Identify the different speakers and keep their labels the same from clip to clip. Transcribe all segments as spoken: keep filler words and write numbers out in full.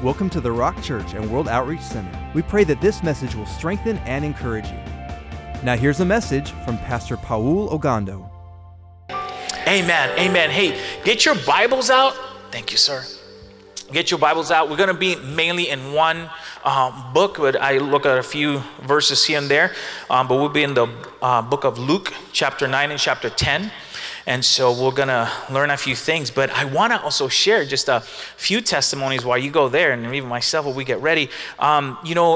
Speaker 1: Welcome to the Rock Church and World Outreach Center. We pray that this message will strengthen and encourage you. Now here's a message from Pastor Paul Ogando.
Speaker 2: Amen, amen. Hey, get your Bibles out. Thank you, sir. Get your Bibles out. We're going to be mainly in one um, book, but I look at a few verses here and there. Um, but we'll be in the uh, book of Luke, chapter nine and chapter ten. And so we're going to learn a few things. But I want to also share just a few testimonies while you go there, and even myself while we get ready. Um, you know,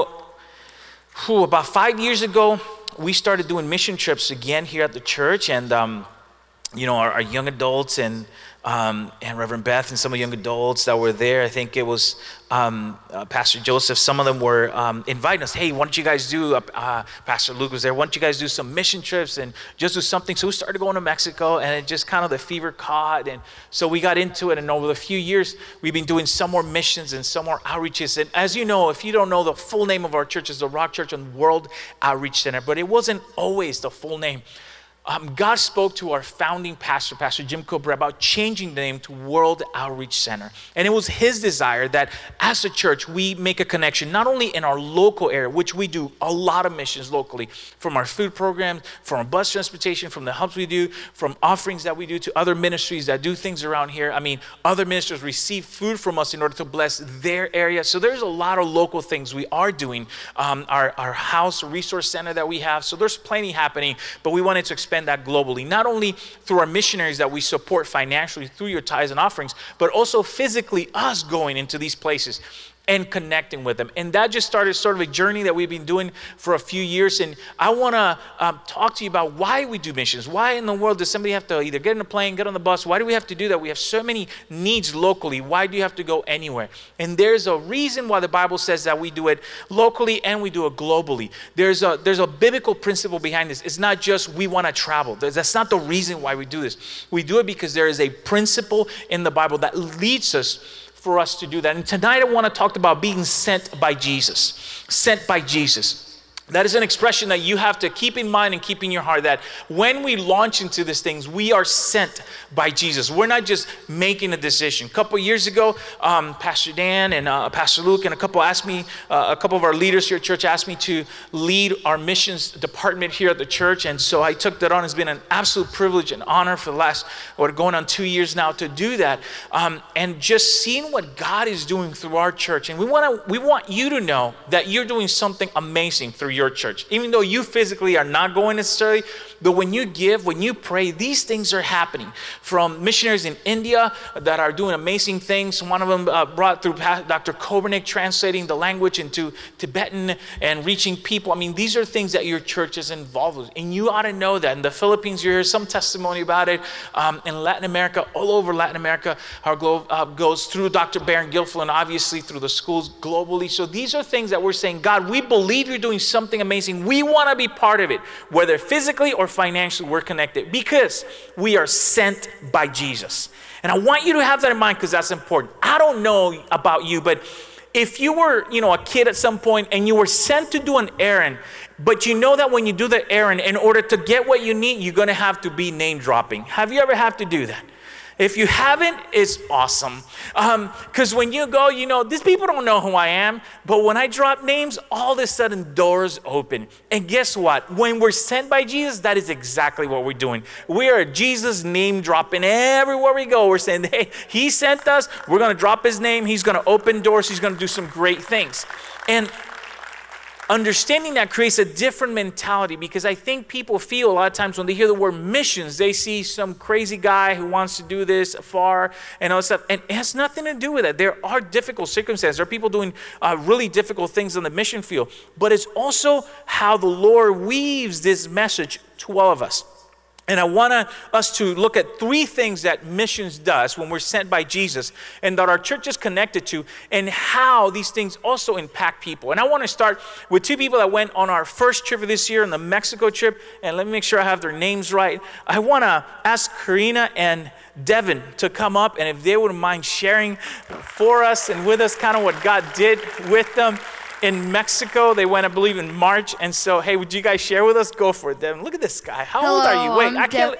Speaker 2: whew, about five years ago, we started doing mission trips again here at the church. And, um, you know, our, our young adults and Um, and Reverend Beth and some of the young adults that were there, I think it was um, uh, Pastor Joseph, some of them were um, inviting us, hey, why don't you guys do, uh, uh, Pastor Luke was there, why don't you guys do some mission trips and just do something. So we started going to Mexico, and it just kind of the fever caught, and so we got into it, and over the few years, we've been doing some more missions and some more outreaches. And as you know, if you don't know, the full name of our church is the Rock Church and World Outreach Center, but it wasn't always the full name. Um, God spoke to our founding pastor, Pastor Jim Cobra, about changing the name to World Outreach Center. And it was his desire that as a church, we make a connection, not only in our local area, which we do a lot of missions locally, from our food programs, from our bus transportation, from the hubs we do, from offerings that we do to other ministries that do things around here. I mean, other ministers receive food from us in order to bless their area. So there's a lot of local things we are doing. Um, our, our house resource center that we have. So there's plenty happening, but we wanted to expand that globally, not only through our missionaries that we support financially through your tithes and offerings, but also physically us going into these places and connecting with them. And that just started sort of a journey that we've been doing for a few years. And I want to um, talk to you about why we do missions. Why in the world does somebody have to either get in a plane, get on the bus? Why do we have to do that? We have so many needs locally. Why do you have to go anywhere? And there's a reason why the Bible says that we do it locally and we do it globally. There's a there's a biblical principle behind this. It's not just we want to travel. That's not the reason why we do this. We do it because there is a principle in the Bible that leads us for us to do that. And tonight I want to talk about being sent by Jesus. Sent by Jesus. That is an expression that you have to keep in mind and keep in your heart, that when we launch into these things, we are sent by Jesus. We're not just making a decision. A couple years ago, um, Pastor Dan and uh, Pastor Luke and a couple asked me, uh, a couple of our leaders here at church asked me to lead our missions department here at the church. And so I took that on. It's been an absolute privilege and honor for the last, what, going on two years now to do that. Um, and just seeing what God is doing through our church. And we want to, we want you to know that you're doing something amazing through your church, even though you physically are not going necessarily. But when you give, when you pray, these things are happening. From missionaries in India that are doing amazing things. One of them uh, brought through Doctor Kobernik, translating the language into Tibetan and reaching people. I mean, these are things that your church is involved with, and you ought to know that. In the Philippines, you hear some testimony about it. Um, in Latin America, all over Latin America, our globe uh, goes through Doctor Baron Gilfil, and obviously through the schools globally. So these are things that we're saying, God, we believe you're doing something amazing. We want to be part of it, whether physically or financially we're connected, because we are sent by Jesus. And I want you to have that in mind, because that's important. I don't know about you, but if you were, you know, a kid at some point and you were sent to do an errand, but you know that when you do the errand, in order to get what you need, you're going to have to be name dropping. Have you ever had to do that? If you haven't, it's awesome. Because um, when you go, you know, these people don't know who I am. But when I drop names, all of a sudden doors open. And guess what? When we're sent by Jesus, that is exactly what we're doing. We are Jesus name dropping everywhere we go. We're saying, hey, he sent us. We're going to drop his name. He's going to open doors. He's going to do some great things. And understanding that creates a different mentality, because I think people feel a lot of times when they hear the word missions, they see some crazy guy who wants to do this far and all that stuff. And it has nothing to do with that. There are difficult circumstances. There are people doing uh, really difficult things in the mission field. But it's also how the Lord weaves this message to all of us. And I want us to look at three things that missions does when we're sent by Jesus, and that our church is connected to, and how these things also impact people. And I want to start with two people that went on our first trip of this year, on the Mexico trip. And let me make sure I have their names right. I want to ask Karina and Devin to come up, and if they wouldn't mind sharing for us and with us kind of what God did with them in Mexico. They went, I believe, in March. And so, hey, would you guys share with us? Go for it, Devin. Look at this guy. How
Speaker 3: Hello,
Speaker 2: old are you? Wait,
Speaker 3: I'm
Speaker 2: I can't.
Speaker 3: Dev-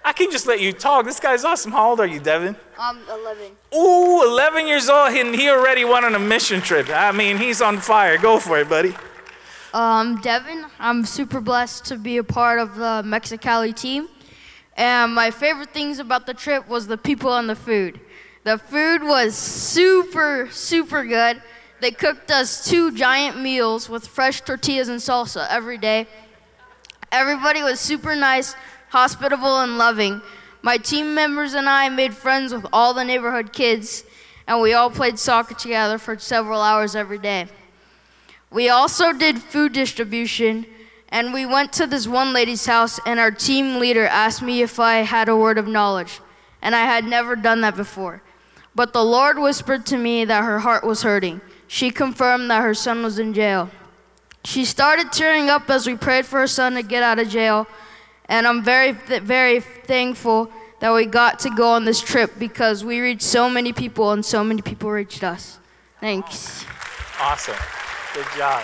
Speaker 2: I can just let you talk. This guy's awesome. How old are you, Devin?
Speaker 3: I'm eleven.
Speaker 2: Ooh, eleven years old, and he already went on a mission trip. I mean, he's on fire. Go for it, buddy.
Speaker 3: Um, Devin, I'm super blessed to be a part of the Mexicali team. And my favorite things about the trip was the people and the food. The food was super, super good. They cooked us two giant meals with fresh tortillas and salsa every day. Everybody was super nice, hospitable, and loving. My team members and I made friends with all the neighborhood kids, and we all played soccer together for several hours every day. We also did food distribution, and we went to this one lady's house, and our team leader asked me if I had a word of knowledge, and I had never done that before. But the Lord whispered to me that her heart was hurting. She confirmed that her son was in jail. She started tearing up as we prayed for her son to get out of jail, and I'm very, very thankful that we got to go on this trip because we reached so many people and so many people reached us. Thanks.
Speaker 2: Awesome. Good job.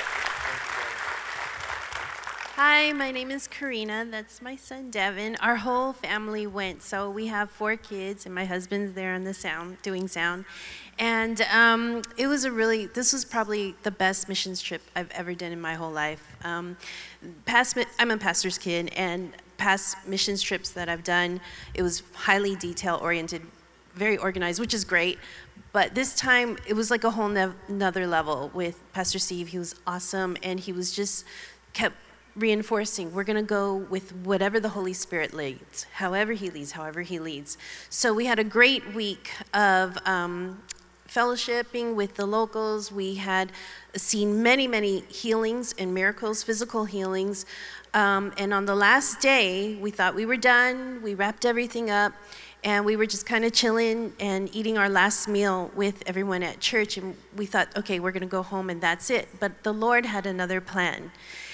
Speaker 4: Hi, my name is Karina. That's my son, Devin. Our whole family went. So we have four kids, and my husband's there on the sound, doing sound. And um, it was a really, this was probably the best missions trip I've ever done in my whole life. Um, past, I'm a pastor's kid, and past missions trips that I've done, it was highly detail-oriented, very organized, which is great. But this time, it was like a whole ne- another level with Pastor Steve. He was awesome, and he was just kept reinforcing, we're going to go with whatever the Holy Spirit leads, however he leads, however he leads. So we had a great week of um, fellowshipping with the locals. We had seen many, many healings and miracles, physical healings. Um, and on the last day, we thought we were done. We wrapped everything up, and we were just kind of chilling and eating our last meal with everyone at church. And we thought, okay, we're going to go home, and that's it. But the Lord had another plan.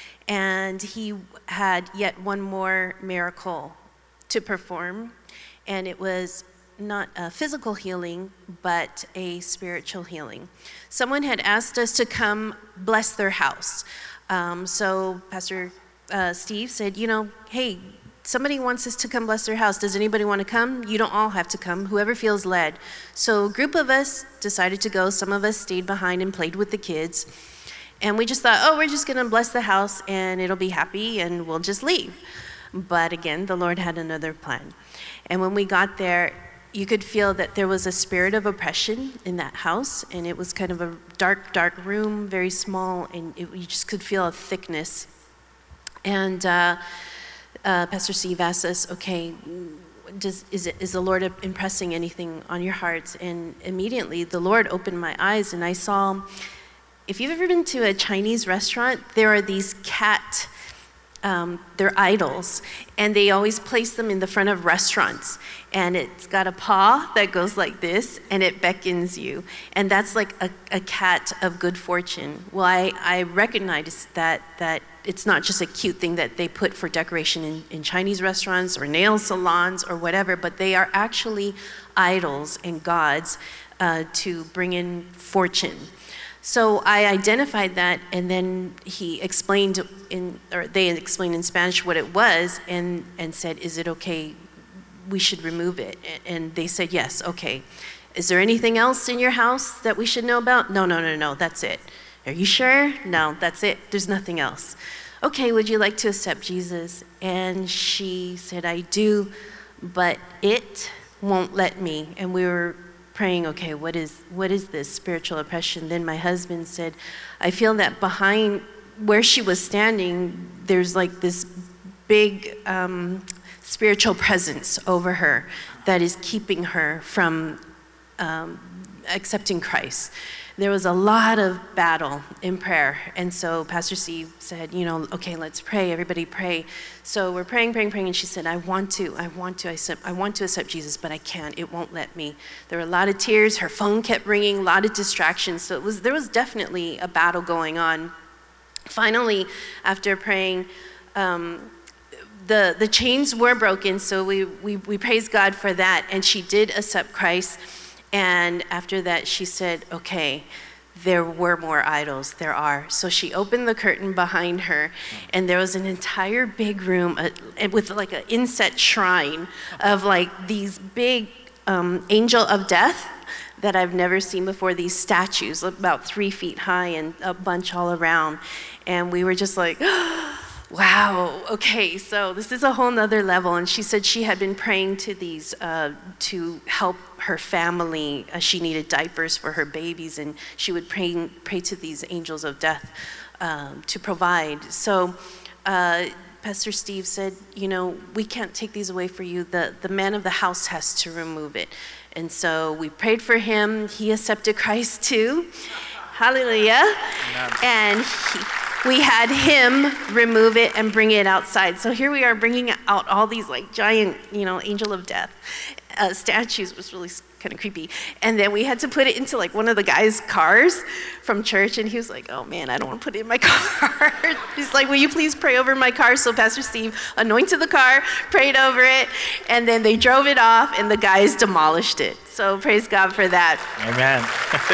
Speaker 4: And he had yet one more miracle to perform, and it was not a physical healing, but a spiritual healing. Someone had asked us to come bless their house. Um, so Pastor uh, Steve said, you know, hey, somebody wants us to come bless their house. Does anybody want to come? You don't all have to come, whoever feels led. So a group of us decided to go. Some of us stayed behind and played with the kids. And we just thought, oh, we're just going to bless the house, and it'll be happy, and we'll just leave. But again, the Lord had another plan. And when we got there, you could feel that there was a spirit of oppression in that house, and it was kind of a dark, dark room, very small, and it, you just could feel a thickness. And uh, uh, Pastor Steve asked us, okay, does, is, it, is the Lord impressing anything on your hearts? And immediately, the Lord opened my eyes, and I saw, if you've ever been to a Chinese restaurant, there are these cat, um, they're idols, and they always place them in the front of restaurants. And it's got a paw that goes like this, and it beckons you. And that's like a, a cat of good fortune. Well, I, I recognize that, that it's not just a cute thing that they put for decoration in, in Chinese restaurants or nail salons or whatever, but they are actually idols and gods uh, to bring in fortune. So I identified that, and then he explained in, or they explained in Spanish what it was, and, and said, is it okay, we should remove it? And they said, yes, okay. Is there anything else in your house that we should know about? No, no, no, no, that's it. Are you sure? No, that's it, there's nothing else. Okay, would you like to accept Jesus? And she said, I do, but it won't let me. And we were praying, okay, what is what is this spiritual oppression? Then my husband said, I feel that behind where she was standing, there's like this big um, spiritual presence over her that is keeping her from um, accepting Christ. There was a lot of battle in prayer. And so Pastor Steve said, you know, okay, let's pray, everybody pray. So we're praying, praying, praying, and she said, I want to, I want to accept, I want to accept Jesus, but I can't, it won't let me. There were a lot of tears, her phone kept ringing, a lot of distractions. So it was, there was definitely a battle going on. Finally, after praying, um, the, the chains were broken, so we, we, we praise God for that, and she did accept Christ. And after that, she said, okay, there were more idols. There are. So she opened the curtain behind her, and there was an entire big room uh, with like an inset shrine of like these big um, angel of death that I've never seen before, these statues about three feet high and a bunch all around. And we were just like, wow, okay, so this is a whole nother level. And she said she had been praying to these, uh, to help her family. Uh, she needed diapers for her babies, and she would pray, pray to these angels of death um, to provide. So uh, Pastor Steve said, you know, we can't take these away for you. The, the man of the house has to remove it. And so we prayed for him. He accepted Christ too. Hallelujah. Amen. And he, we had him remove it and bring it outside. So here we are bringing out all these like giant, you know, angel of death uh, statues. It was really kind of creepy. And then we had to put it into like one of the guys' cars from church. And he was like, oh man, I don't want to put it in my car. He's like, will you please pray over my car? So Pastor Steve anointed the car, prayed over it, and then they drove it off and the guys demolished it. So praise God for that.
Speaker 2: Amen.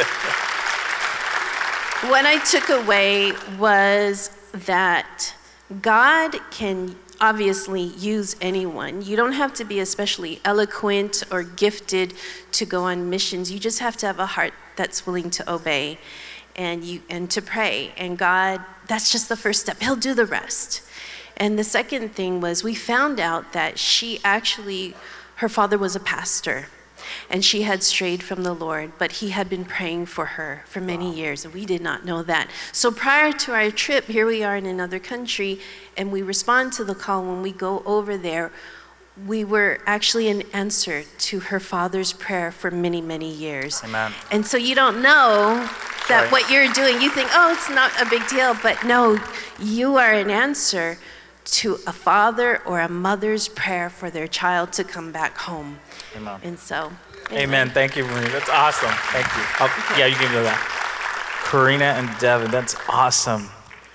Speaker 4: What I took away was that God can obviously use anyone. You don't have to be especially eloquent or gifted to go on missions. You just have to have a heart that's willing to obey and you and to pray. And God, that's just the first step. He'll do the rest. And the second thing was we found out that she actually, her father was a pastor. And she had strayed from the Lord, but he had been praying for her for many years, and we did not know that. So prior to our trip, here we are in another country, and we respond to the call. When we go over there, we were actually an answer to her father's prayer for many, many years.
Speaker 2: Amen.
Speaker 4: And so you don't know that
Speaker 2: Right.
Speaker 4: what you're doing, you think, oh, it's not a big deal, but no, you are an answer to a father or a mother's prayer for their child to come back home.
Speaker 2: Amen.
Speaker 4: And so,
Speaker 2: Amen.
Speaker 4: amen.
Speaker 2: Thank you, Marie. That's awesome. Thank you. Oh, yeah, you can do that. Karina and Devin, that's awesome.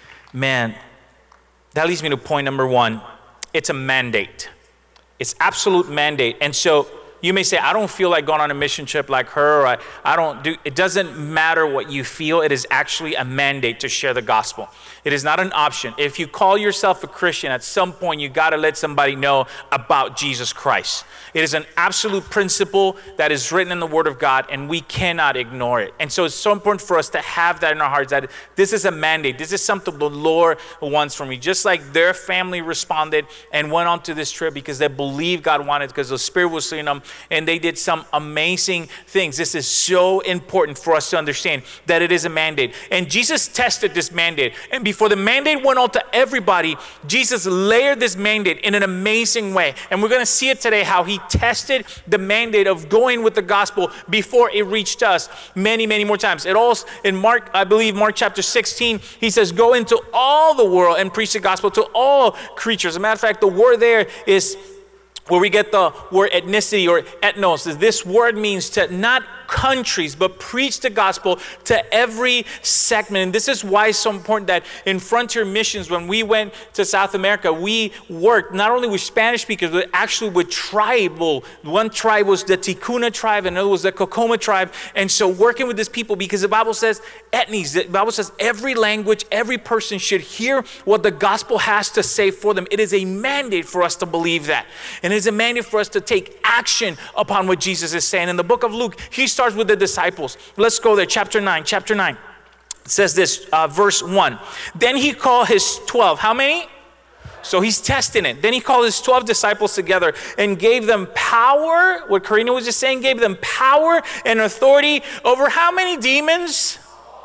Speaker 2: Man, that leads me to point number one. It's a mandate. It's absolute mandate. And so you may say, I don't feel like going on a mission trip like her. Or I, I don't do, it doesn't matter what you feel. It is actually a mandate to share the gospel. It is not an option. If you call yourself a Christian, at some point you got to let somebody know about Jesus Christ. It is an absolute principle that is written in the Word of God, and we cannot ignore it. And so it's so important for us to have that in our hearts, that this is a mandate. This is something the Lord wants from me. Just like their family responded and went on to this trip because they believed God wanted, because the Spirit was in them, and they did some amazing things. This is so important for us to understand that it is a mandate. And Jesus tested this mandate. And before the mandate went out to everybody, Jesus layered this mandate in an amazing way. And we're going to see it today, how he tested the mandate of going with the gospel before it reached us many, many more times. It all in Mark, I believe Mark chapter sixteen, he says, go into all the world and preach the gospel to all creatures. As a matter of fact, the word there is where we get the word ethnicity or ethnos. This word means to not countries, but preach the gospel to every segment. And this is why it's so important that in Frontier Missions, when we went to South America, we worked not only with Spanish speakers, but actually with tribal. One tribe was the Ticuna tribe, and another was the Cocoma tribe. And so working with these people, because the Bible says ethnies, the Bible says every language, every person should hear what the gospel has to say for them. It is a mandate for us to believe that. And it is a mandate for us to take action upon what Jesus is saying. In the book of Luke, he starts with the disciples. Let's go there, chapter nine, chapter nine. It says this, uh, verse one. Then he called his twelve. How many? So he's testing it. Then he called his twelve disciples together and gave them power. What Karina was just saying, gave them power and authority over how many demons?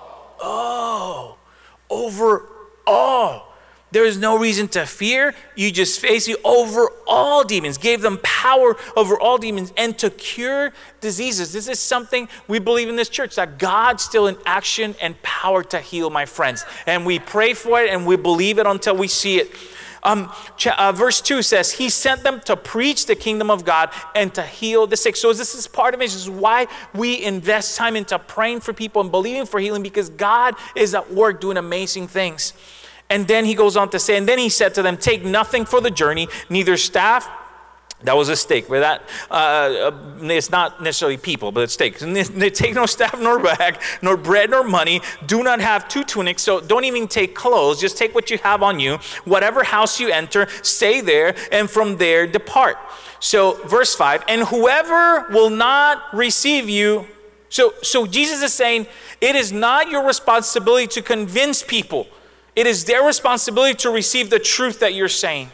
Speaker 2: Oh, over all. There is no reason to fear. You just face you over all demons. Gave them power over all demons and to cure diseases. This is something we believe in this church, that God's still in action and power to heal, my friends. And we pray for it and we believe it until we see it. Um, uh, verse two says, he sent them to preach the kingdom of God and to heal the sick. So this is part of it. This is why we invest time into praying for people and believing for healing, because God is at work doing amazing things. And then he goes on to say, and then he said to them, take nothing for the journey, neither staff, That was a steak, but that, uh, it's not necessarily people, but it's steak. They take no staff nor bag, nor bread nor money, do not have two tunics, so don't even take clothes, just take what you have on you. Whatever house you enter, stay there, and from there depart. So verse five, and whoever will not receive you, so, so Jesus is saying, it is not your responsibility to convince people. It is their responsibility to receive the truth that you're saying.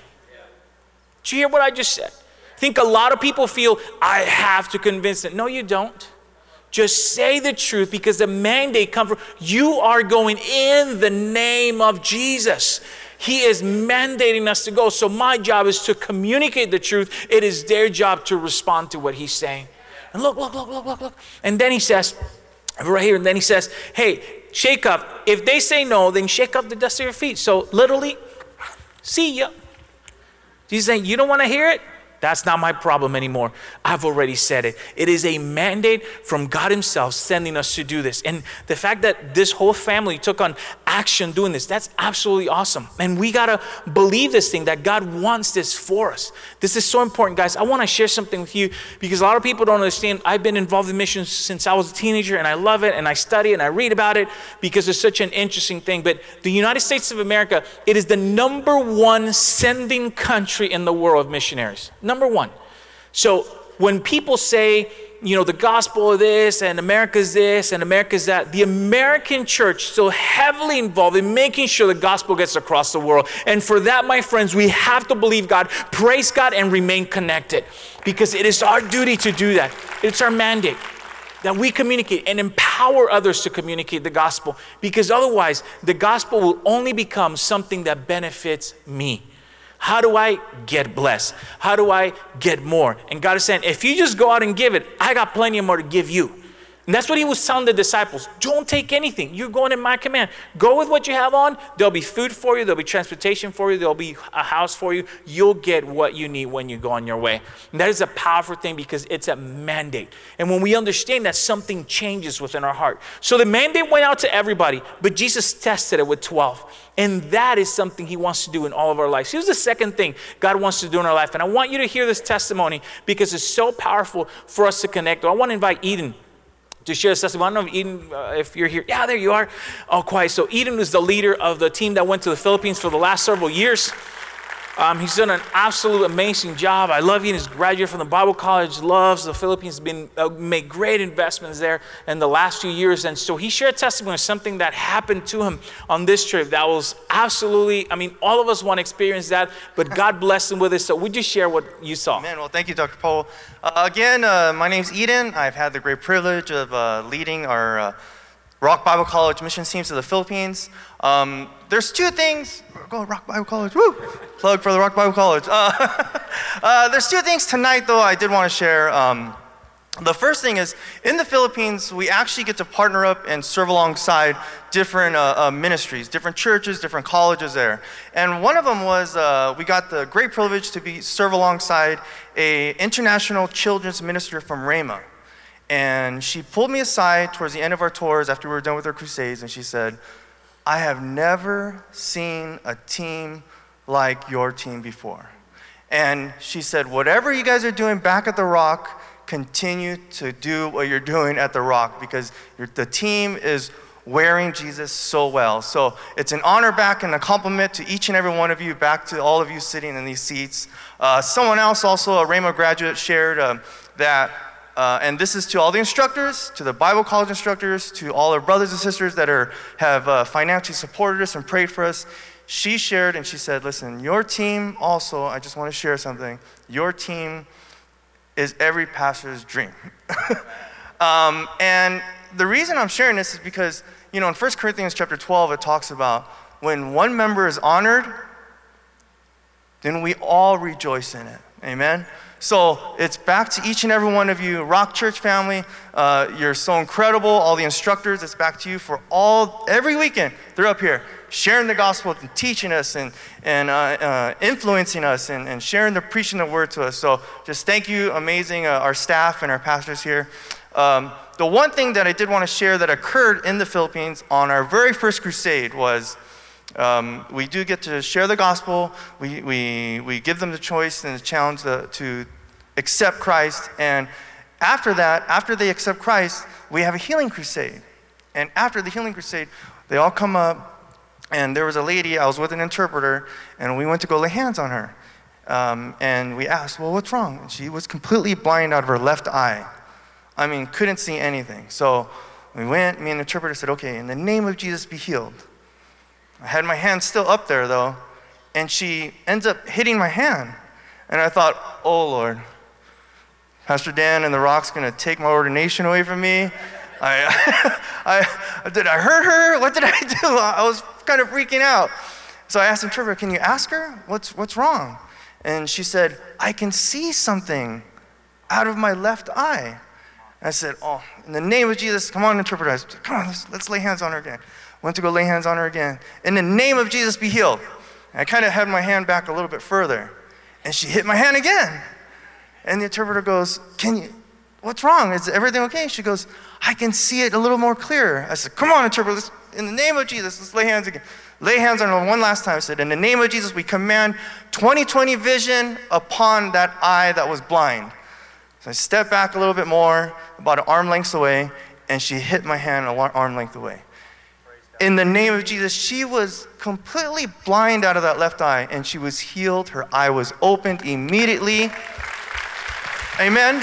Speaker 2: Did you hear what I just said? I think a lot of people feel, I have to convince them. No, you don't. Just say the truth, because the mandate comes from, you are going in the name of Jesus. He is mandating us to go. So my job is to communicate the truth. It is their job to respond to what he's saying. And look, look, look, look, look, look. And then he says, right here, and then he says, hey, shake up. If they say no, then shake up the dust of your feet. So literally, see ya. He's saying, you don't want to hear it? That's not my problem anymore. I've already said it. It is a mandate from God himself sending us to do this. And the fact that this whole family took on action doing this, that's absolutely awesome. And we got to believe this thing, that God wants this for us. This is so important, guys. I want to share something with you, because a lot of people don't understand. I've been involved in missions since I was a teenager, and I love it, and I study and I read about it because it's such an interesting thing. But the United States of America, it is the number one sending country in the world of missionaries. Number one. So when people say, you know, the gospel of this and America's this and America's that, the American church is so heavily involved in making sure the gospel gets across the world. And for that, my friends, we have to believe God, praise God, and remain connected, because it is our duty to do that. It's our mandate that we communicate and empower others to communicate the gospel, because otherwise the gospel will only become something that benefits me. How do I get blessed? How do I get more? And God is saying, if you just go out and give it, I got plenty more to give you. And that's what he was telling the disciples. Don't take anything. You're going in my command. Go with what you have on. There'll be food for you. There'll be transportation for you. There'll be a house for you. You'll get what you need when you go on your way. And that is a powerful thing, because it's a mandate. And when we understand that, something changes within our heart. So the mandate went out to everybody, but Jesus tested it with twelve. And that is something he wants to do in all of our lives. Here's the second thing God wants to do in our life. And I want you to hear this testimony, because it's so powerful for us to connect. I want to invite Eden to share this testimony. I don't know if Eden, uh, if you're here. Yeah, there you are. Oh, quiet. So Eden was the leader of the team that went to the Philippines for the last several years. Um, he's done an absolute amazing job. I love Eden. He's graduated from the Bible College, loves the Philippines, been uh, made great investments there in the last few years. And so he shared testimony of something that happened to him on this trip that was absolutely, I mean, all of us want to experience that, but God blessed him with it. So would you share what you saw?
Speaker 5: Amen. Well, thank you, Doctor Paul. Uh, again, uh, my name's Eden. I've had the great privilege of uh, leading our uh, Rock Bible College mission teams to the Philippines. Um, there's two things, go Rock Bible College, woo! Plug for the Rock Bible College. Uh, uh, there's two things tonight, though, I did want to share. Um, the first thing is, in the Philippines, we actually get to partner up and serve alongside different uh, uh, ministries, different churches, different colleges there. And one of them was, uh, we got the great privilege to be serve alongside a international children's minister from Rhema. And she pulled me aside towards the end of our tours after we were done with our crusades, and she said, I have never seen a team like your team before. And she said, whatever you guys are doing back at the Rock, continue to do what you're doing at the Rock, because you're, the team is wearing Jesus so well. So it's an honor back and a compliment to each and every one of you, back to all of you sitting in these seats. Uh, someone else, also a Rhema graduate, shared uh, that Uh, and this is to all the instructors, to the Bible college instructors, to all our brothers and sisters that are have uh, financially supported us and prayed for us. She shared and she said, listen, your team also, I just want to share something, your team is every pastor's dream. um, and the reason I'm sharing this is because, you know, in First Corinthians chapter twelve, it talks about when one member is honored, then we all rejoice in it. Amen? So it's back to each and every one of you, Rock Church family. Uh, you're so incredible. All the instructors, it's back to you for all, every weekend. They're up here sharing the gospel and teaching us and, and uh, uh, influencing us and, and sharing the preaching the word to us. So just thank you, amazing, uh, our staff and our pastors here. Um, the one thing that I did want to share that occurred in the Philippines on our very first crusade was Um, we do get to share the gospel. We, we, we give them the choice and the challenge to, to accept Christ. And after that, after they accept Christ, we have a healing crusade. And after the healing crusade, they all come up, and there was a lady, I was with an interpreter, and we went to go lay hands on her. Um, and we asked, well, what's wrong? And she was completely blind out of her left eye. I mean, couldn't see anything. So we went, me and the interpreter said, okay, in the name of Jesus, be healed. I had my hand still up there, though, and she ends up hitting my hand. And I thought, oh, Lord, Pastor Dan and the Rock's going to take my ordination away from me. I, I, did I hurt her? What did I do? I was kind of freaking out. So I asked the interpreter, can you ask her? What's, what's wrong? And she said, I can see something out of my left eye. I said, oh, in the name of Jesus, come on, interpreter. I said, come on, let's, let's lay hands on her again. Went to go lay hands on her again. In the name of Jesus, be healed. And I kind of had my hand back a little bit further. And she hit my hand again. And the interpreter goes, can you, what's wrong? Is everything okay? She goes, I can see it a little more clear. I said, come on, interpreter, let's, in the name of Jesus, let's lay hands again. Lay hands on her one last time. I said, in the name of Jesus, we command twenty twenty vision upon that eye that was blind. So I stepped back a little bit more, about an arm length away, and she hit my hand an arm length away. In the name of Jesus, she was completely blind out of that left eye, and she was healed. Her eye was opened immediately. Amen.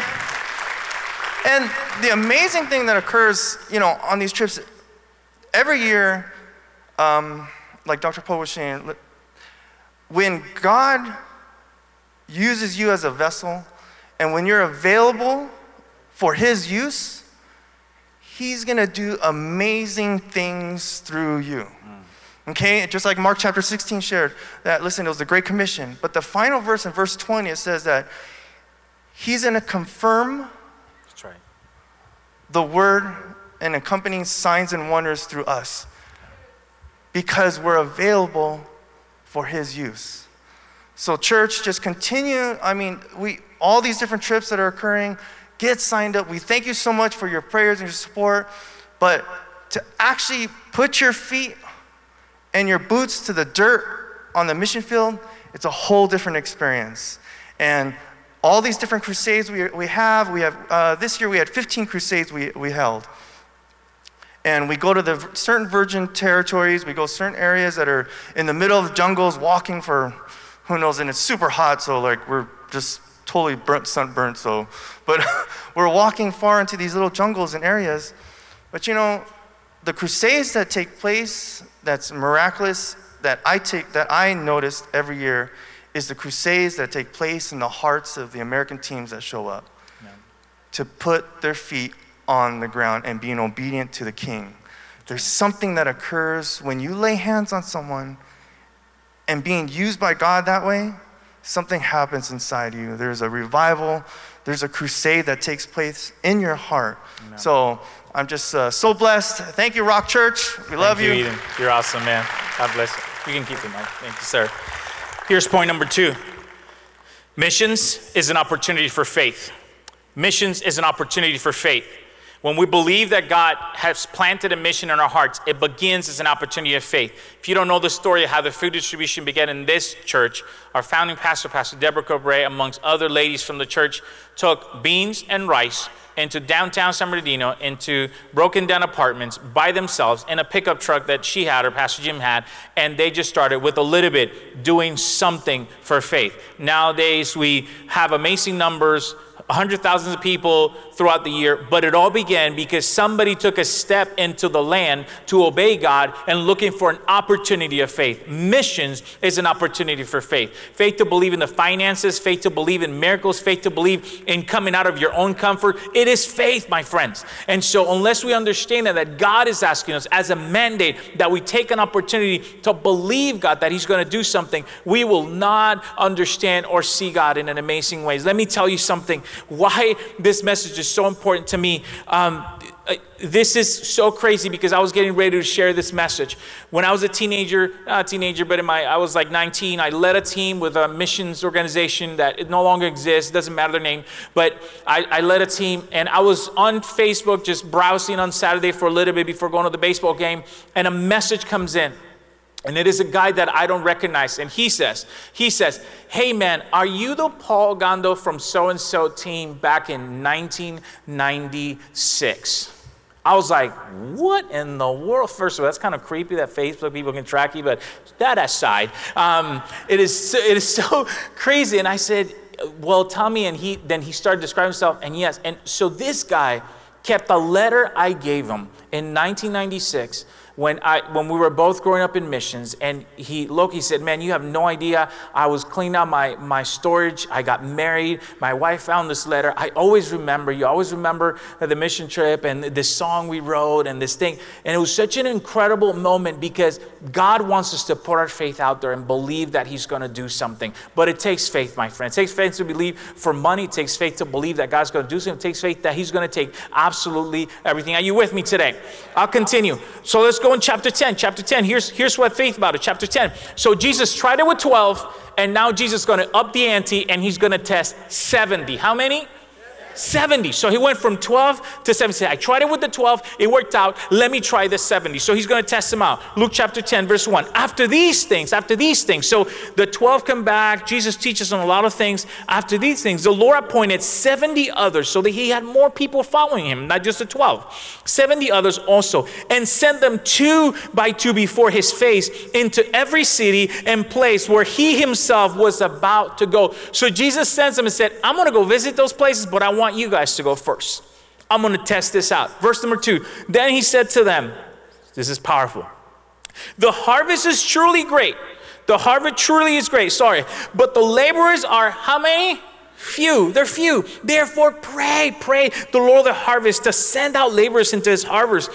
Speaker 5: And the amazing thing that occurs, you know, on these trips, every year, um, like Doctor Poe was saying, when God uses you as a vessel, and when you're available for His use, He's gonna do amazing things through you. Okay, just like Mark chapter sixteen shared, that listen, it was the Great Commission, but the final verse in verse twenty, it says that He's gonna confirm
Speaker 2: That's right.
Speaker 5: the word and accompanying signs and wonders through us because we're available for His use. So church, just continue. I mean, we all these different trips that are occurring, get signed up. We thank you so much for your prayers and your support, but to actually put your feet and your boots to the dirt on the mission field, it's a whole different experience. And all these different crusades we, we have, we have uh, this year we had fifteen crusades we, we held. And we go to the certain virgin territories, we go certain areas that are in the middle of the jungles walking for who knows, and it's super hot, so like we're just totally burnt, sunburnt, so, but we're walking far into these little jungles and areas. But you know, the crusades that take place, that's miraculous, that I take, that I noticed every year, is the crusades that take place in the hearts of the American teams that show up. Amen. To put their feet on the ground and being obedient to the King. There's something that occurs when you lay hands on someone and being used by God that way, something happens inside you. There's a revival, there's a crusade that takes place in your heart. Amen. So I'm just uh, so blessed. Thank you, Rock Church. We
Speaker 2: Thank
Speaker 5: love
Speaker 2: you.
Speaker 5: you.
Speaker 2: Eden. You're awesome, man. God bless you. You can keep the mic. Thank you, sir. Here's point number two. Missions is an opportunity for faith. Missions is an opportunity for faith. When we believe that God has planted a mission in our hearts, it begins as an opportunity of faith. If you don't know the story of how the food distribution began in this church, our founding pastor, Pastor Deborah Cobre, amongst other ladies from the church, took beans and rice into downtown San Bernardino, into broken down apartments by themselves in a pickup truck that she had, or Pastor Jim had, and they just started with a little bit doing something for faith. Nowadays, we have amazing numbers, hundred thousands of people throughout the year, but it all began because somebody took a step into the land to obey God and looking for an opportunity of faith. Missions is an opportunity for faith. Faith to believe in the finances, faith to believe in miracles, faith to believe in coming out of your own comfort. It is faith, my friends. And so unless we understand that, that God is asking us as a mandate that we take an opportunity to believe God that He's going to do something, we will not understand or see God in an amazing ways. Let me tell you something. Why this message is so important to me. Um, this is so crazy because I was getting ready to share this message. When I was a teenager, not a teenager, but in my, I was like nineteen, I led a team with a missions organization that it no longer exists, doesn't matter their name, but I, I led a team, and I was on Facebook just browsing on Saturday for a little bit before going to the baseball game, and a message comes in. And it is a guy that I don't recognize. And he says, he says, hey man, are you the Paul Ogando from so-and-so team back in nineteen ninety-six? I was like, what in the world? First of all, that's kind of creepy that Facebook people can track you, but that aside, um, it is so, it is so crazy. And I said, well, tell me. And he then he started describing himself. And yes, and so this guy kept a letter I gave him in nineteen ninety-six. When I when we were both growing up in missions, and he Loki said, man, you have no idea. I was cleaning out my, my storage. I got married. My wife found this letter. I always remember you. always remember the mission trip and this song we wrote and this thing. And it was such an incredible moment because God wants us to put our faith out there and believe that he's going to do something. But it takes faith, my friend. It takes faith to believe for money. It takes faith to believe that God's going to do something. It takes faith that he's going to take absolutely everything. Are you with me today? I'll continue. So let's go in chapter ten. Chapter ten, here's, here's what faith about it. Chapter ten. So Jesus tried it with twelve, and now Jesus is going to up the ante, and he's going to test seventy. How many? seventy. So he went from twelve to seventy. I tried it with the twelve. It worked out. Let me try the seventy. So he's going to test them out. Luke chapter ten, verse one. After these things, after these things. So the twelve come back. Jesus teaches them a lot of things. After these things, the Lord appointed seventy others so that he had more people following him, not just the twelve. seventy others also, and sent them two by two before his face into every city and place where he himself was about to go. So Jesus sends them and said, I'm going to go visit those places, but I want you guys to go first. I'm going to test this out. Verse number two. Then he said to them, this is powerful. The harvest is truly great. The harvest truly is great. Sorry. But the laborers are how many? Few. They're few. Therefore pray, pray the Lord of the harvest to send out laborers into his harvest.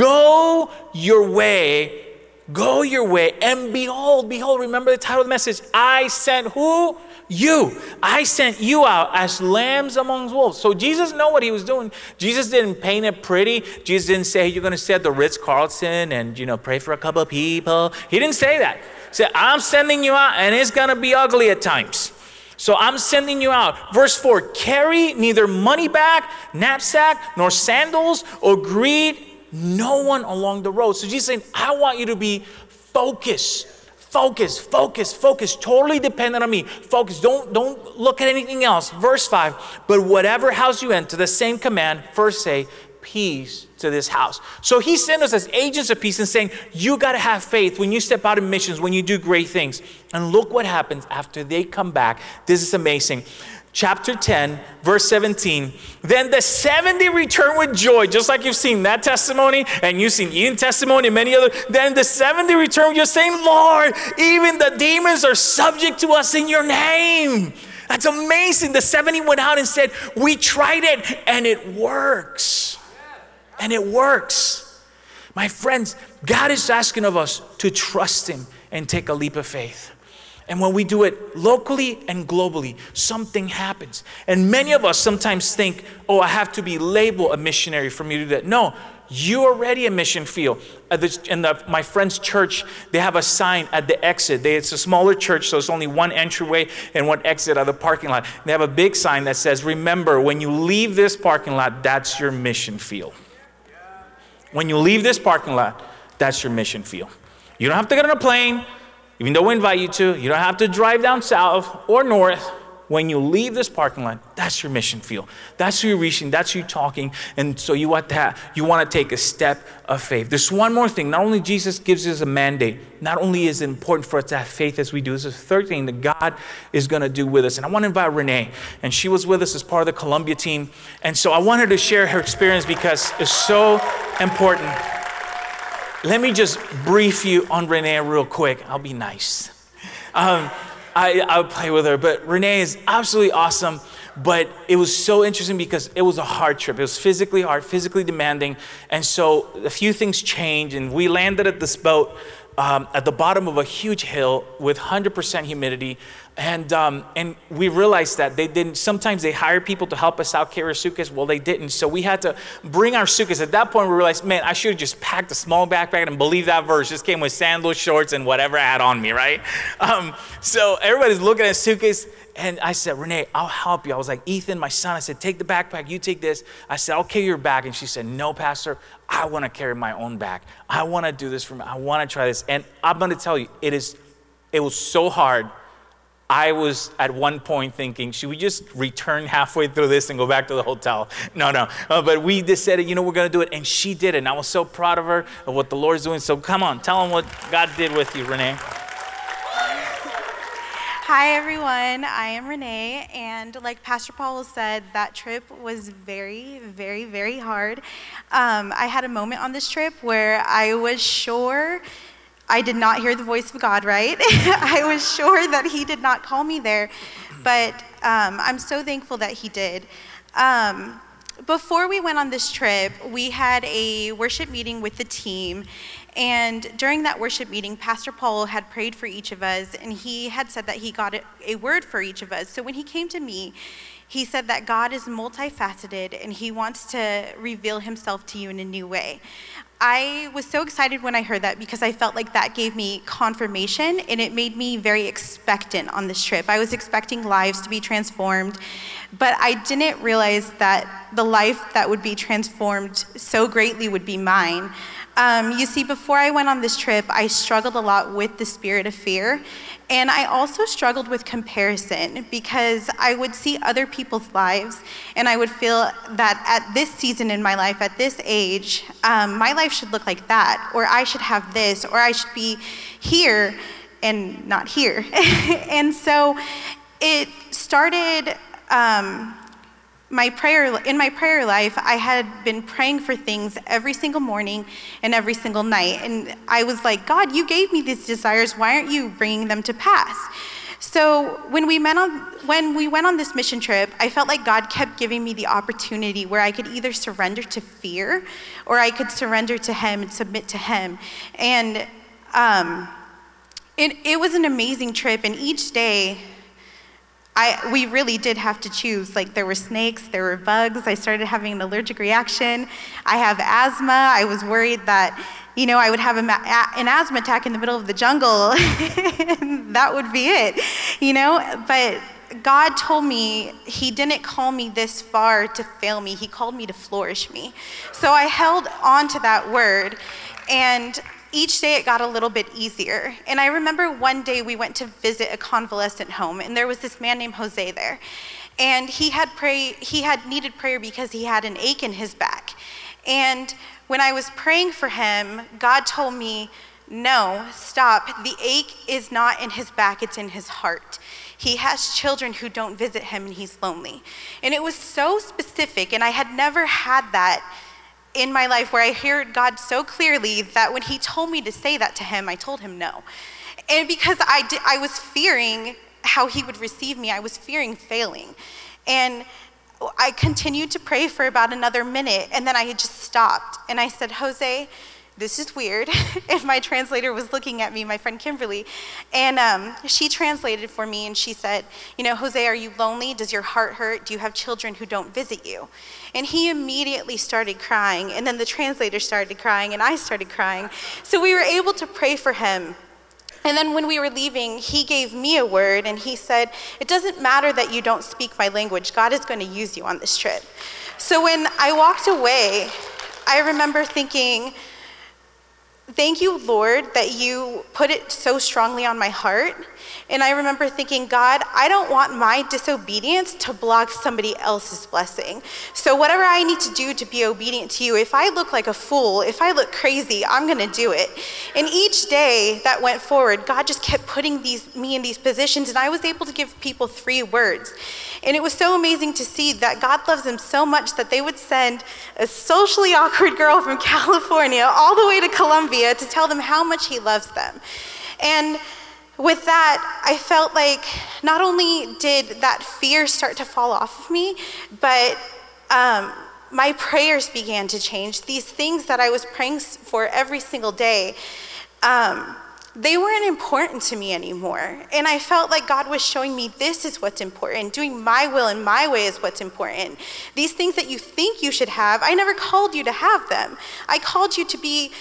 Speaker 2: Go your way. Go your way. And behold, behold, remember the title of the message. I sent who? You. I sent you out as lambs among wolves. So Jesus knew what he was doing. Jesus didn't paint it pretty. Jesus didn't say, you're going to stay at the Ritz-Carlton and, you know, pray for a couple of people. He didn't say that. He said, I'm sending you out, and it's going to be ugly at times. So I'm sending you out. Verse four, carry neither money bag, knapsack, nor sandals, or greet no one along the road. So Jesus saying, I want you to be focused. Focus, focus, focus, totally dependent on me. Focus, don't, don't look at anything else. Verse five, but whatever house you enter, the same command, first say, peace to this house. So he sent us as agents of peace and saying, you got to have faith when you step out in missions, when you do great things. And look what happens after they come back. This is amazing. Chapter ten, verse seventeen. Then the seventy returned with joy, just like you've seen that testimony, and you've seen Ian's testimony and many other. Then the seventy returned, you're saying, Lord, even the demons are subject to us in your name. That's amazing. The seventy went out and said, we tried it, and it works. And it works. My friends, God is asking of us to trust him and take a leap of faith. And when we do it locally and globally, something happens. And many of us sometimes think, oh, I have to be labeled a missionary for me to do that. No, you're already a mission field. In the, my friend's church, they have a sign at the exit. They, it's a smaller church, so it's only one entryway and one exit out of the parking lot. They have a big sign that says, remember, when you leave this parking lot, that's your mission field. When you leave this parking lot, that's your mission field. You don't have to get on a plane. Even though we invite you to, you don't have to drive down south or north. When you leave this parking lot, that's your mission field. That's who you're reaching. That's who you're talking. And so you want to have, you want to take a step of faith. There's one more thing. Not only Jesus gives us a mandate, not only is it important for us to have faith as we do, there's a third thing that God is going to do with us. And I want to invite Renee. And she was with us as part of the Columbia team. And so I want her to share her experience because it's so important. Let me just brief you on Renee real quick. I'll be nice. Um, I, I'll play with her, but Renee is absolutely awesome. But it was so interesting because it was a hard trip. It was physically hard, physically demanding. And so a few things changed, and we landed at this boat um, at the bottom of a huge hill with one hundred percent humidity. And um, and we realized that they didn't, sometimes they hire people to help us out carry our suitcase. Well, they didn't. So we had to bring our suitcase. At that point, we realized, man, I should have just packed a small backpack and believe that verse. Just came with sandals, shorts, and whatever I had on me, right? Um, so everybody's looking at a suitcase. And I said, Renee, I'll help you. I was like, Ethan, my son, I said, take the backpack, you take this. I said, I'll carry your bag. And she said, no, Pastor, I want to carry my own bag. I want to do this for me. I want to try this. And I'm going to tell you, it is, it was so hard. I was at one point thinking, should we just return halfway through this and go back to the hotel? No, no. Uh, but we decided, you know, we're going to do it. And she did it. And I was so proud of her, of what the Lord's doing. So come on, tell them what God did with you, Renee.
Speaker 6: Hi, everyone. I am Renee. And like Pastor Paul said, that trip was very, very, very hard. Um, I had a moment on this trip where I was sure I did not hear the voice of God, right? I was sure that he did not call me there, but um, I'm so thankful that he did. Um, before we went on this trip, we had a worship meeting with the team, and during that worship meeting, Pastor Paul had prayed for each of us, and he had said that he got a word for each of us. So when he came to me, he said that God is multifaceted, and he wants to reveal himself to you in a new way. I was so excited when I heard that because I felt like that gave me confirmation, and it made me very expectant on this trip. I was expecting lives to be transformed, but I didn't realize that the life that would be transformed so greatly would be mine. Um, you see, before I went on this trip, I struggled a lot with the spirit of fear, and I also struggled with comparison because I would see other people's lives, and I would feel that at this season in my life, at this age, um, my life should look like that, or I should have this, or I should be here and not here. And so it started, um, my prayer, in my prayer life, I had been praying for things every single morning and every single night. And I was like, God, you gave me these desires. Why aren't you bringing them to pass? So when we went on, when we went on this mission trip, I felt like God kept giving me the opportunity where I could either surrender to fear or I could surrender to him and submit to him. And um, it, it was an amazing trip. And each day, I, we really did have to choose. Like, there were snakes, there were bugs. I started having an allergic reaction. I have asthma. I was worried that, you know, I would have a, an asthma attack in the middle of the jungle. And that would be it, you know? But God told me he didn't call me this far to fail me. He called me to flourish me. So I held on to that word, and each day it got a little bit easier. And I remember one day we went to visit a convalescent home, and there was this man named Jose there. And he had pray, he had needed prayer because he had an ache in his back. And when I was praying for him, God told me, no, stop. The ache is not in his back, it's in his heart. He has children who don't visit him, and he's lonely. And it was so specific, and I had never had that in my life where I heard God so clearly that when he told me to say that to him, I told him no. And because I, did, I was fearing how he would receive me, I was fearing failing. And I continued to pray for about another minute, and then I just stopped. And I said, Jose, this is weird. And my translator was looking at me, my friend Kimberly, and um, she translated for me, and she said, you know, Jose, are you lonely? Does your heart hurt? Do you have children who don't visit you? And he immediately started crying, and then the translator started crying, and I started crying. So we were able to pray for him. And then when we were leaving, he gave me a word, and he said, it doesn't matter that you don't speak my language. God is going to use you on this trip. So when I walked away, I remember thinking, thank you, Lord, that you put it so strongly on my heart. And I remember thinking, God, I don't want my disobedience to block somebody else's blessing. So whatever I need to do to be obedient to you, if I look like a fool, if I look crazy, I'm gonna do it. And each day that went forward, God just kept putting these me in these positions, and I was able to give people three words. And it was so amazing to see that God loves them so much that they would send a socially awkward girl from California all the way to Colombia to tell them how much he loves them. And with that, I felt like not only did that fear start to fall off of me, but um, my prayers began to change. These things that I was praying for every single day, um, they weren't important to me anymore. And I felt like God was showing me this is what's important. Doing my will and my way is what's important. These things that you think you should have, I never called you to have them. I called you to be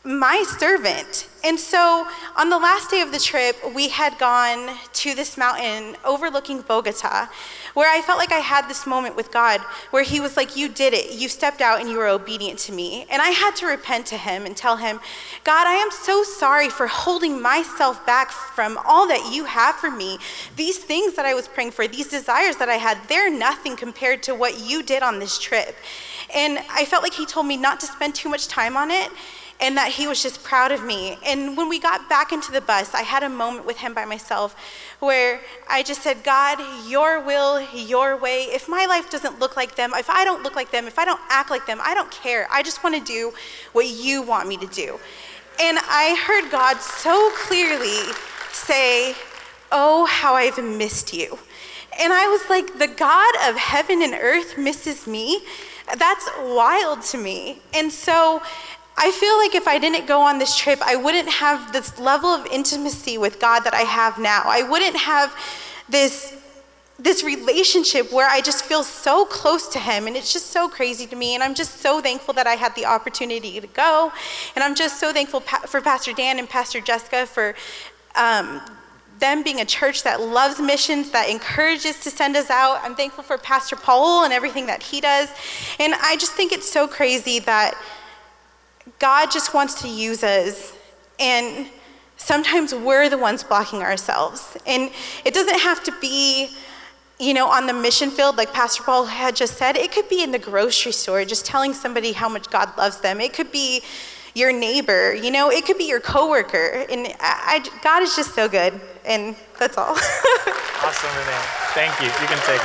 Speaker 6: my servant. And so on the last day of the trip, we had gone to this mountain overlooking Bogota, where I felt like I had this moment with God, where he was like, you did it. You stepped out and you were obedient to me. And I had to repent to him and tell him, God, I am so sorry for holding myself back from all that you have for me. These things that I was praying for, these desires that I had, they're nothing compared to what you did on this trip. And I felt like he told me not to spend too much time on it, and that he was just proud of me. And when we got back into the bus, I had a moment with him by myself where I just said, God, your will, your way. If my life doesn't look like them, if I don't look like them, if I don't act like them, I don't care. I just want to do what you want me to do. And I heard God so clearly say, oh, how I've missed you. And I was like, the God of heaven and earth misses me? That's wild to me. And so I feel like if I didn't go on this trip, I wouldn't have this level of intimacy with God that I have now. I wouldn't have this, this relationship where I just feel so close to him, and it's just so crazy to me. And I'm just so thankful that I had the opportunity to go. And I'm just so thankful pa- for Pastor Dan and Pastor Jessica for um, them being a church that loves missions, that encourages to send us out. I'm thankful for Pastor Paul and everything that he does. And I just think it's so crazy that God just wants to use us, and sometimes we're the ones blocking ourselves. And it doesn't have to be, you know, on the mission field like Pastor Paul had just said. It could be in the grocery store, just telling somebody how much God loves them. It could be your neighbor, you know, it could be your coworker. And I, I, God is just so good, and that's all.
Speaker 2: Awesome, Renee. Thank you. You can take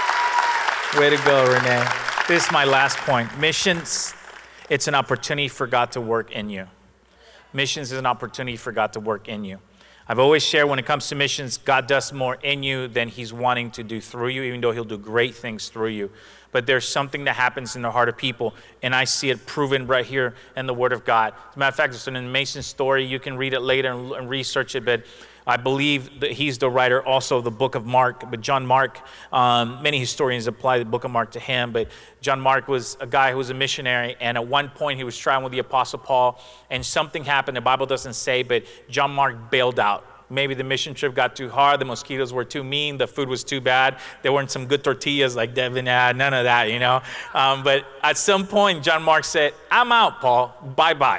Speaker 2: it. Way to go, Renee. This is my last point. Missions. It's an opportunity for God to work in you. Missions is an opportunity for God to work in you. I've always shared when it comes to missions, God does more in you than he's wanting to do through you, even though he'll do great things through you. But there's something that happens in the heart of people, and I see it proven right here in the Word of God. As a matter of fact, it's an amazing story. You can read it later and, and research it, but I believe that he's the writer also of the book of Mark, but John Mark, um, many historians apply the book of Mark to him, but John Mark was a guy who was a missionary, and at one point he was traveling with the Apostle Paul, and something happened. The Bible doesn't say, but John Mark bailed out. Maybe the mission trip got too hard, the mosquitoes were too mean, the food was too bad, there weren't some good tortillas like Devin had, none of that, you know. Um, but at some point, John Mark said, I'm out, Paul, bye-bye.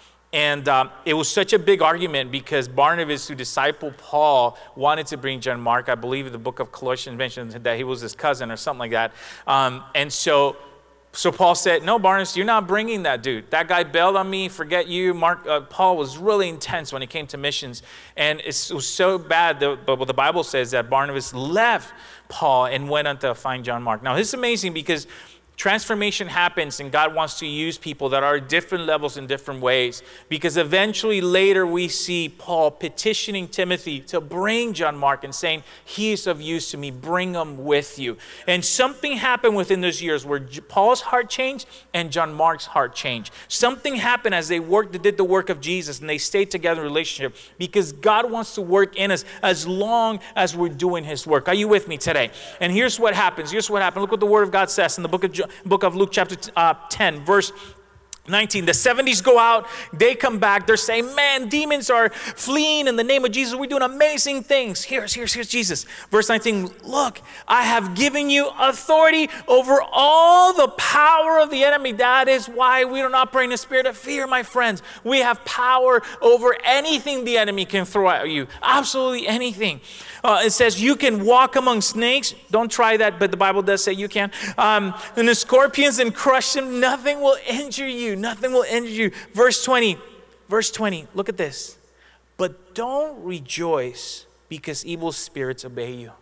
Speaker 2: And um, it was such a big argument because Barnabas, who discipled Paul, wanted to bring John Mark. I believe the book of Colossians mentions that he was his cousin or something like that. Um, and so so Paul said, no, Barnabas, you're not bringing that dude. That guy bailed on me, forget you. Mark, uh, Paul was really intense when it came to missions. And it's, it was so bad, that, but what the Bible says that Barnabas left Paul and went on to find John Mark. Now, this is amazing because transformation happens and God wants to use people that are at different levels in different ways, because eventually later we see Paul petitioning Timothy to bring John Mark and saying, he is of use to me, bring him with you. And something happened within those years where Paul's heart changed and John Mark's heart changed. Something happened as they worked, they did the work of Jesus and they stayed together in relationship, because God wants to work in us as long as we're doing his work. Are you with me today? And here's what happens. Here's what happened. Look what the Word of God says in the book of John. Book of Luke chapter uh, ten, verse nineteen. The seventies go out, they come back, they're saying, man, demons are fleeing in the name of Jesus. We're doing amazing things. Here's, here's, here's Jesus. Verse nineteen, look, I have given you authority over all the power of the enemy. That is why we don't operate in a spirit of fear, my friends. We have power over anything the enemy can throw at you. Absolutely anything. Uh, it says you can walk among snakes. Don't try that, but the Bible does say you can. Um, and the scorpions and crush them. Nothing will injure you. Nothing will injure you. Verse twenty. Verse twenty. Look at this. But don't rejoice because evil spirits obey you.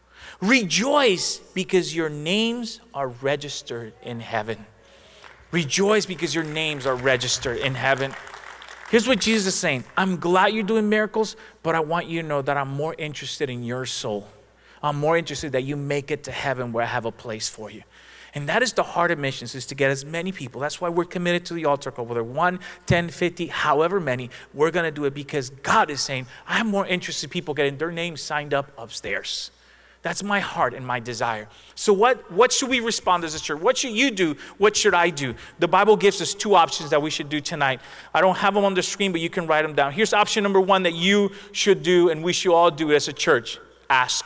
Speaker 2: Rejoice because your names are registered in heaven. Rejoice because your names are registered in heaven. Here's what Jesus is saying. I'm glad you're doing miracles, but I want you to know that I'm more interested in your soul. I'm more interested that you make it to heaven where I have a place for you. And that is the heart of missions, is to get as many people. That's why we're committed to the altar call, whether one, ten, fifty, however many, we're going to do it because God is saying, I'm more interested in people getting their names signed up upstairs. That's my heart and my desire. So what, what should we respond as a church? What should you do? What should I do? The Bible gives us two options that we should do tonight. I don't have them on the screen, but you can write them down. Here's option number one that you should do and we should all do as a church. Ask.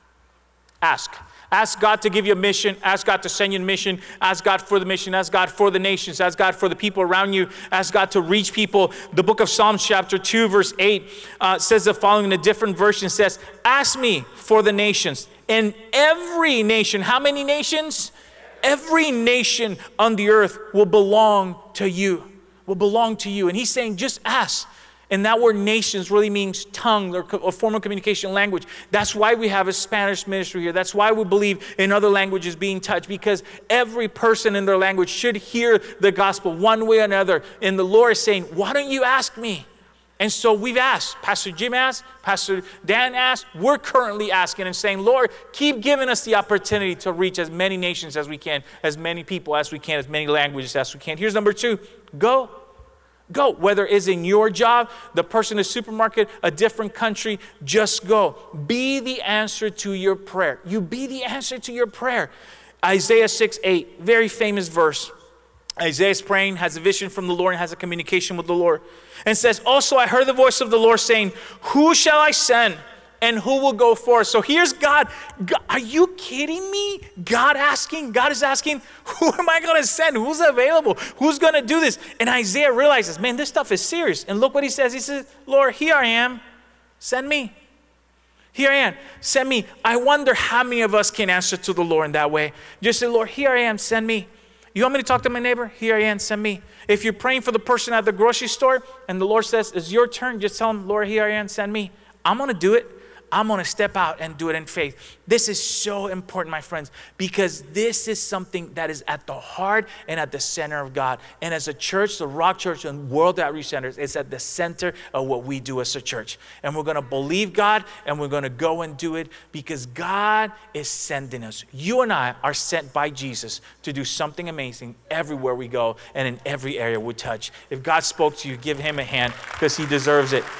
Speaker 2: Ask. Ask God to give you a mission. Ask God to send you a mission. Ask God for the mission. Ask God for the nations. Ask God for the people around you. Ask God to reach people. The book of Psalms chapter two verse eight uh, says the following in a different version. It says, ask me for the nations. And every nation, how many nations? Every nation on the earth will belong to you. Will belong to you. And he's saying, just ask. And that word nations really means tongue or a form of communication language. That's why we have a Spanish ministry here. That's why we believe in other languages being touched, because every person in their language should hear the gospel one way or another. And the Lord is saying, why don't you ask me? And so we've asked. Pastor Jim asked. Pastor Dan asked. We're currently asking and saying, Lord, keep giving us the opportunity to reach as many nations as we can, as many people as we can, as many languages as we can. Here's number two. Go. Go. Whether it's in your job, the person in the supermarket, a different country, just go. Be the answer to your prayer. You be the answer to your prayer. Isaiah six eight, very famous verse. Isaiah's praying, has a vision from the Lord, and has a communication with the Lord. And says, also I heard the voice of the Lord saying, who shall I send? And who will go forth? So here's God. God. Are you kidding me? God asking, God is asking, who am I going to send? Who's available? Who's going to do this? And Isaiah realizes, man, this stuff is serious. And look what he says. He says, Lord, here I am. Send me. Here I am. Send me. I wonder how many of us can answer to the Lord in that way. Just say, Lord, here I am. Send me. You want me to talk to my neighbor? Here I am. Send me. If you're praying for the person at the grocery store and the Lord says, it's your turn, just tell him, Lord, here I am. Send me. I'm going to do it. I'm going to step out and do it in faith. This is so important, my friends, because this is something that is at the heart and at the center of God. And as a church, the Rock Church and World Outreach Centers is at the center of what we do as a church. And we're going to believe God and we're going to go and do it because God is sending us. You and I are sent by Jesus to do something amazing everywhere we go and in every area we touch. If God spoke to you, give him a hand because he deserves it.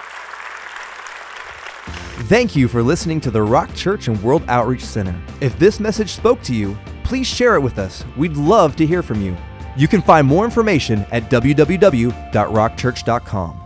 Speaker 1: Thank you for listening to the Rock Church and World Outreach Center. If this message spoke to you, please share it with us. We'd love to hear from you. You can find more information at w w w dot rock church dot com.